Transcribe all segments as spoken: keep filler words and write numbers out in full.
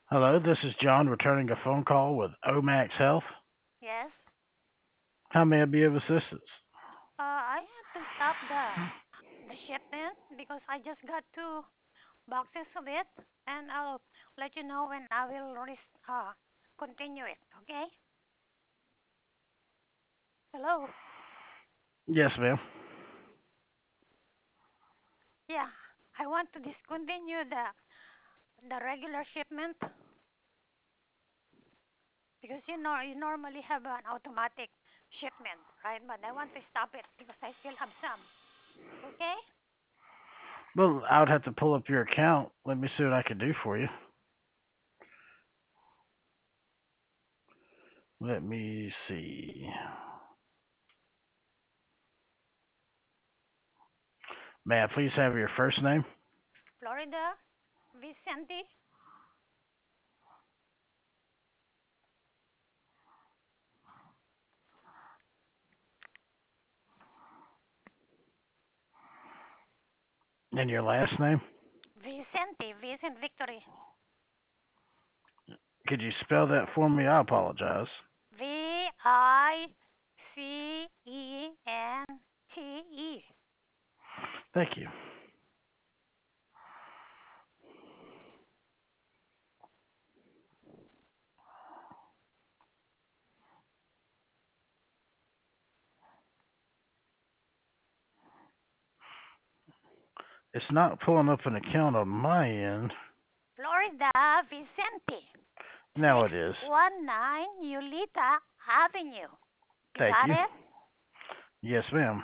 Hello, this is John returning a phone call with Omax Health. Yes. How may I be of assistance? Uh, I have to stop the the shipment because I just got two boxes of it, and I'll let you know when I will res- uh continue it. Okay? Hello. Yes, ma'am. Yeah. I want to discontinue the the regular shipment because you know you normally have an automatic shipment, right? But I want to stop it because I still have some. Okay? Well, I would have to pull up your account. Let me see what I can do for you. Let me see. May I please have your first name Florida, Vicente. and your last name? Vicente, Vicent Victory. Could you spell that for me? I apologize. V I C E N T E. Thank you. It's not pulling up an account on my end. Florida Vicente. Now it six is. one nine Yulita Avenue. You Thank got you. it? Yes, ma'am.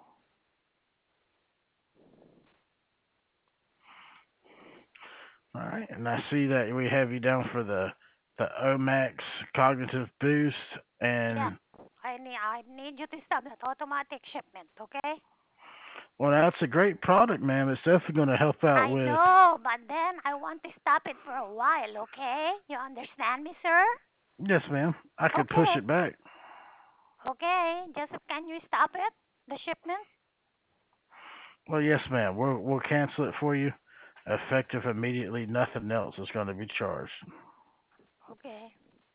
All right, and I see that we have you down for the the Omax Cognitive Boost, Yeah. and I need I need you to stop that automatic shipment, okay? well, that's a great product, ma'am. It's definitely going to help out I with. know, but then I want to stop it for a while, okay? You understand me, sir? Yes, ma'am. I could push Okay. it back. Okay. Just can you stop it? The shipment? Well, yes, ma'am. We'll we'll cancel it for you, effective immediately. Nothing else is going to be charged. Okay.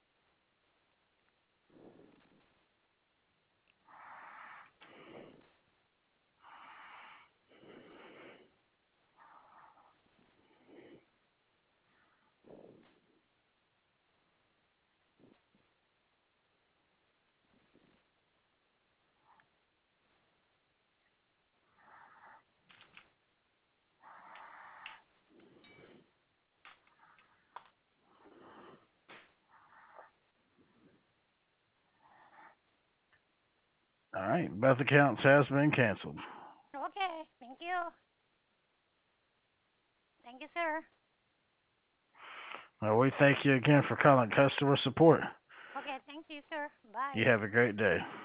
All right, both accounts has been canceled. Okay. Thank you. Thank you, sir. Well, we thank you again for calling customer support. Okay, thank you, sir. Bye. You have a great day.